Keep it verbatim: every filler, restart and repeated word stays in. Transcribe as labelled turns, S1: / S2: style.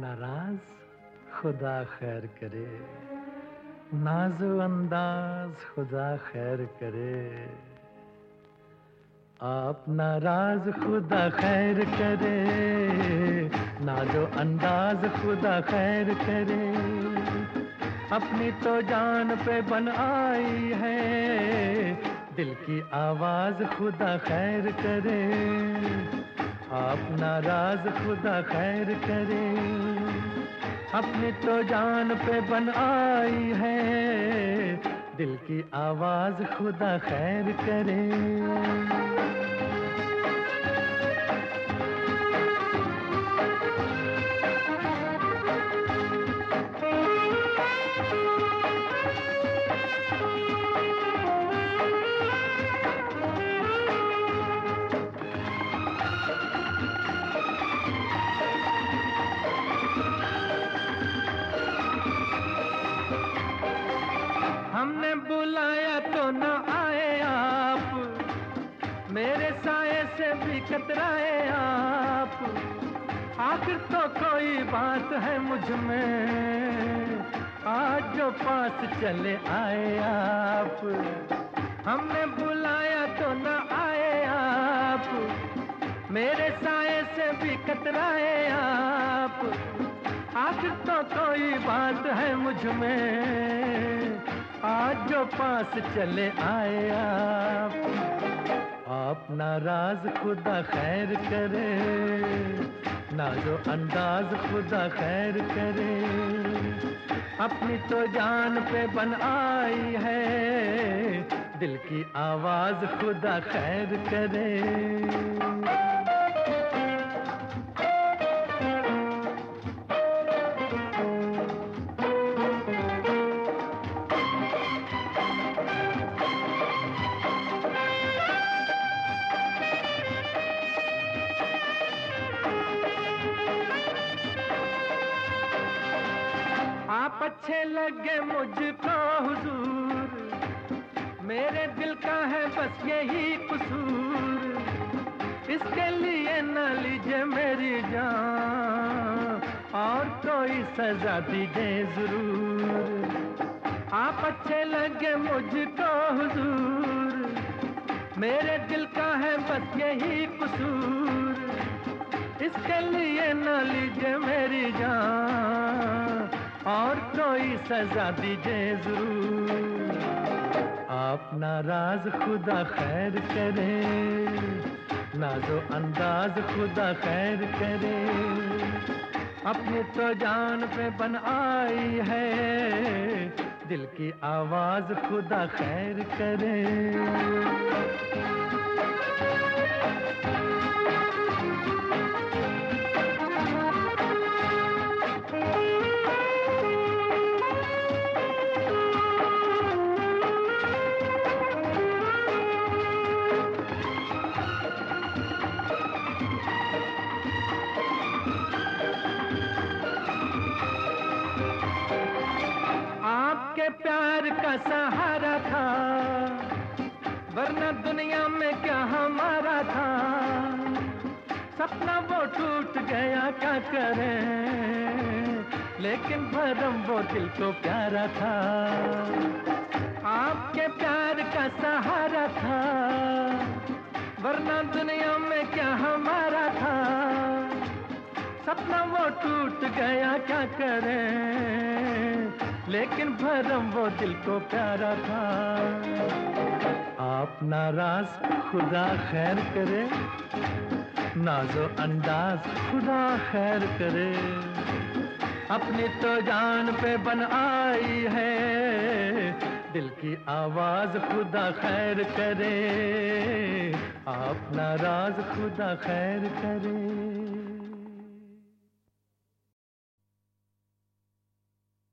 S1: नाराज खुदा खैर करे, नाज़ो अंदाज खुदा खैर करे। आप नाराज खुदा खैर करे, नाज़ो अंदाज खुदा खैर करे। अपनी तो जान पे बन आई है, दिल की आवाज खुदा खैर करे। आप नाराज खुदा खैर करे, अपनी तो जान पे बन आई है, दिल की आवाज खुदा खैर करे। हमने बुलाया तो न आए आप, मेरे साए से भी कतराए आप। आखिर तो कोई बात है मुझ में, आज जो पास चले आए आप। हमने बुलाया तो न आए आप, मेरे साए से भी कतराए आप। आखिर तो कोई बात है मुझ में, आज जो पास चले आए आप। आप नाराज खुदा खैर करे, नाज़ो अंदाज खुदा खैर करे। अपनी तो जान पे बन आई है, दिल की आवाज खुदा खैर करे। आप अच्छे लगे मुझको हुजूर, मेरे दिल का है बस यही कसूर। इसके लिए न लीजिए मेरी जान, और कोई सजा दीजिए जरूर। आप अच्छे लगे मुझको हुजूर, मेरे दिल का है बस यही कसूर। इसके लिए न लीजिए मेरी जान, और कोई सजा दीजिए जरूर। आप नाराज खुदा खैर करे, नाज़ो अंदाज खुदा खैर करे। अपनी तो जान पे बन आई है, दिल की आवाज खुदा खैर करे। आपके प्यार का सहारा था, वरना दुनिया में क्या हमारा था। सपना वो टूट गया क्या करें, लेकिन भरम वो दिल को प्यारा था। आपके प्यार का सहारा था, वरना दुनिया में क्या हमारा था। सपना वो टूट गया क्या करें, लेकिन भरम वो दिल को प्यारा था। आप नाराज खुदा खैर करे, नाज़ो अंदाज खुदा खैर करे। अपनी तो जान पे बन आई है, दिल की आवाज खुदा खैर करे। आप नाराज खुदा खैर करे।